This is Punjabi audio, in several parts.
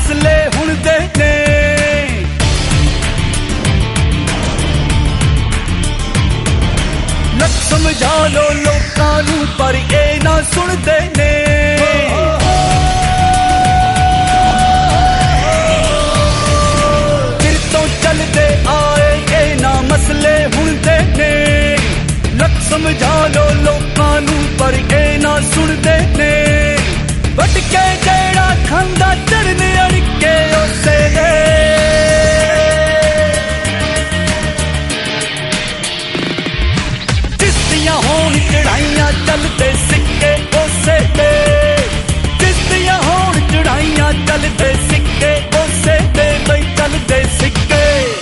ਮਸਲੇ ਹੁਣ ਦੇ ਨੇ। ਲੱਖ ਸਮਝਾ ਲੋ ਲੋਕਾਂ ਨੂੰ ਪਰ ਇਹ ਨਾ ਸੁਣਦੇ ਨੇ। ਫਿਰ ਤੋਂ ਚੱਲਦੇ ਆਏ ਇਹ ਨਾ ਮਸਲੇ ਹੁਣ ਦੇ ਨੇ। ਲੱਖ ਸਮਝਾ ਲੋ ਲੋਕਾਂ ਨੂੰ ਪਰ ਇਹ ਨਾ ਸੁਣਦੇ ਨੇ। ਵੱਟ ਕੇ ਜਿਹੜਾ ਖਾਂਦਾ ਚੜਨ ਅੜਕੇ ਉਸੇ ਦੇ। ਜਿਸ ਦੀਆਂ ਹੋਣ ਚੜਾਈਆਂ ਚੱਲਦੇ ਸਿੱਕੇ ਉਸੇ ਤੇ। ਜਿਸ ਦੀਆਂ ਹੋਣ ਚੜਾਈਆਂ ਚੱਲਦੇ ਸਿੱਕੇ ਉਸੇ ਤੇ ਬਈ ਚੱਲਦੇ ਸਿੱਕੇ।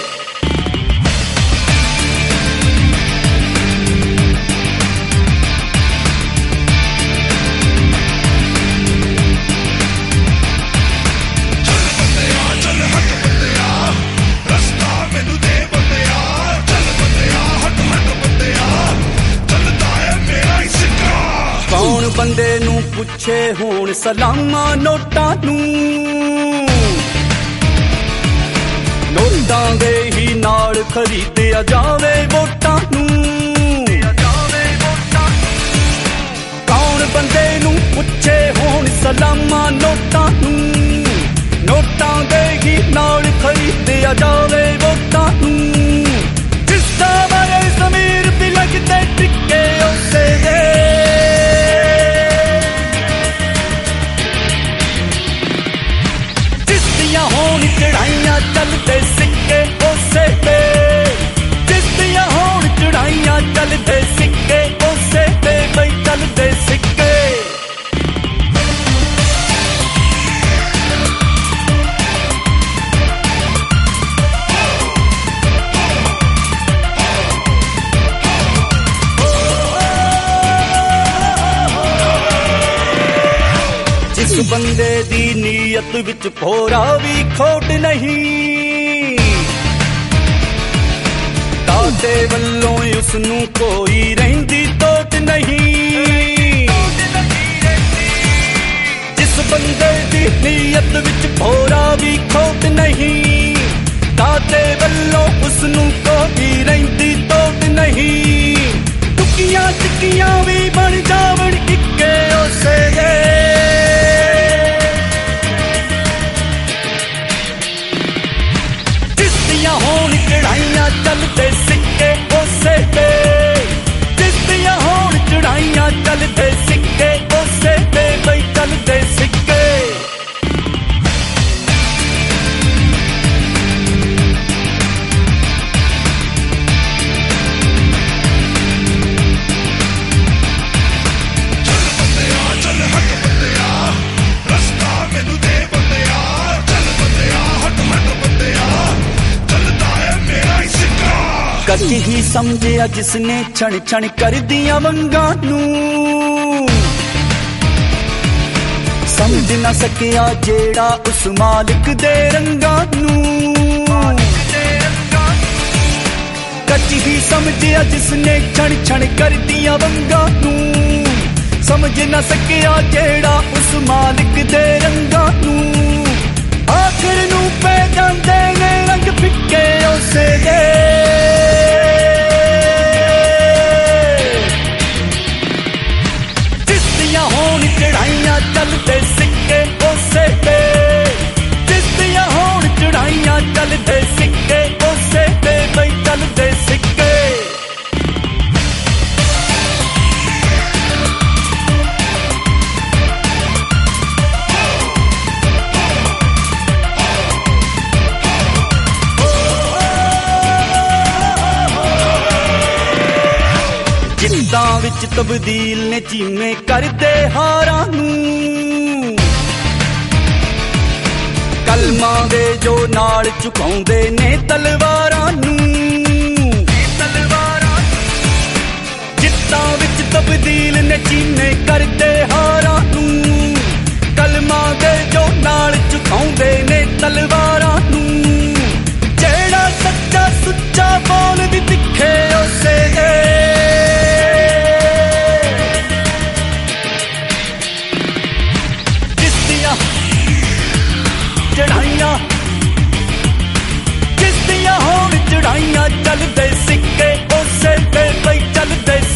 ਕੌਣ ਬੰਦੇ ਨੂੰ ਪੁੱਛੇ ਹੁਣ ਸਲਾਮਾਂ ਨੋਟਾਂ ਨੂੰ। ਨੋਟਾਂ ਦੇ ਹੀ ਨਾਲ ਖਰੀਦਿਆ ਜਾਵੇ ਵੋਟਾਂ ਨੂੰ। ਕੌਣ ਬੰਦੇ ਨੂੰ ਪੁੱਛੇ ਹੁਣ ਸਲਾਮਾਂ ਨੋਟਾਂ ਨੂੰ। ਨੋਟਾਂ ਦੇ ਹੀ ਨਾਲ ਖਰੀਦਿਆ ਜਾਵੇ ਵੋਟਾਂ ਨੂੰ। ਜਿਸ ਦਾ ਬਾਰੇ ਜ਼ਮੀਰ ਵੀ ਲੱਗਦੇ ਟਿੱਕੇ ਉਸੇ ਦੇ। ਹੋਣ ਚੜਾਈਆਂ ਚੱਲਦੇ ਸਿੱਕੇ ਉਸੇ ਤੇ। ਜਿਸ ਦੀਆਂ ਹੋਣ ਚੜਾਈਆਂ ਚੱਲਦੇ ਸਿੱਕੇ ਉਸੇ ਤੇ ਬਈ ਚੱਲਦੇ ਸਿੱਕੇ। ਜਿਸ ਬੰਦੇ ਦੀ ਨੀਅਤ ਵਿੱਚ ਭੋਰਾ ਵੀ ਖੋਟ ਨਹੀਂ। ਦਾਦੇ ਵੱਲੋਂ ਉਸ ਨੂੰ ਕੋਈ ਰਹਿੰਦੀ ਟੋਟ ਨਹੀਂ। ਜਿਸ ਬੰਦੇ ਦੀ ਨੀਅਤ ਵਿੱਚ ਭੋਰਾ ਵੀ ਖੋਟ ਨਹੀਂ। ਦਾਦੇ ਵੱਲੋਂ ਉਸ ਨੂੰ ਕੋਈ ਰਹਿੰਦੀ ਟੋਟ ਨਹੀਂ। ਟੁੱਕੀਆਂ ਟਿੱਕੀਆਂ ਵੀ ਬਣ ਜਾਵਣ ਇੱਕੇ ਉਸੇ ਦੇ। ਹੋਣ ਚੜਾਈਆਂ ਚੱਲਦੇ ਸਿੱਕੇ ਉਸੇ ਤੇ। ਜਿਸ ਦੀਆਂ ਹੋਣ ਚੜਾਈਆਂ ਚੱਲਦੇ ਸਿੱਕੇ ਉਸੇ ਤੇ ਬਈ ਚੱਲਦੇ ਸਿੱਕੇ। ਕੱਚ ਹੀ ਸਮਝਿਆ ਜਿਸਨੇ ਛਣ ਛਣ ਕਰਦੀਆਂ ਵੰਗਾਂ ਨੂੰ। ਸਮਝ ਨਾ ਸਕਿਆ ਜਿਹੜਾ ਉਸ ਮਾਲਕ ਦੇ ਰੰਗਾਂ ਨੂੰ। ਕੱਚ ਹੀ ਸਮਝਿਆ ਜਿਸਨੇ ਛਣ ਛਣ ਕਰਦੀਆਂ ਵੰਗਾਂ ਨੂੰ। ਸਮਝ ਨਾ ਸਕਿਆ ਜਿਹੜਾ ਉਸ ਮਾਲਕ ਦੇ ਰੰਗਾਂ ਨੂੰ। ਆਖਰ ਨੂੰ ਪੈ ਜਾਂਦੇ ਨੇ ਰੰਗ ਫਿੱਕੇ ਉਸੇ ਦੇ। ਹੋਣ ਚੜਾਈਆਂ ਚੱਲਦੇ ਸਿੱਕੇ ਉਸੇ ਤੇ। ਜਿਸ ਦੀਆਂ ਹੋਣ ਚੜਾਈਆਂ ਚੱਲਦੇ ਸਿੱਕੇ ਉਸੇ ਤੇ ਬਈ ਚੱਲਦੇ ਸਿੱਕੇ। ਜਿੱਦਾਂ ਵਿੱਚ ਤਬਦੀਲ ਨੇ ਚੀਮੇ ਕਰਦੇ ਹਾਰਾਂ ਨੂੰ। ਕਲਮਾਂ ਦੇ ਜੋ ਨਾਲ ਝੁਕਾਉਂਦੇ ਨੇ ਤਲਵਾਰਾਂ ਨੂੰ। ਜਿੱਦਾਂ ਵਿੱਚ ਤਬਦੀਲ ਨੇ ਚੀਮੇ ਕਰਦੇ ਹਾਰਾਂ ਨੂੰ। ਕਲਮਾਂ ਦੇ ਜੋ ਨਾਲ ਝੁਕਾਉਂਦੇ ਨੇ ਤਲਵਾਰਾਂ ਨੂੰ। ਜਿਹੜਾ ਸੱਚਾ ਸੁੱਚਾ ਬੋਲ ਵੀ ਦਿਖੇ ਉਸੇ ਦੇ। ਚੜਾਈਆਂ ਜਿਸ ਦੀਆਂ ਹੋਣ ਚੜਾਈਆਂ ਚੱਲਦੇ ਸਿੱਕੇ ਉਸੇ ਤੇ ਪਈ ਚੱਲਦੇ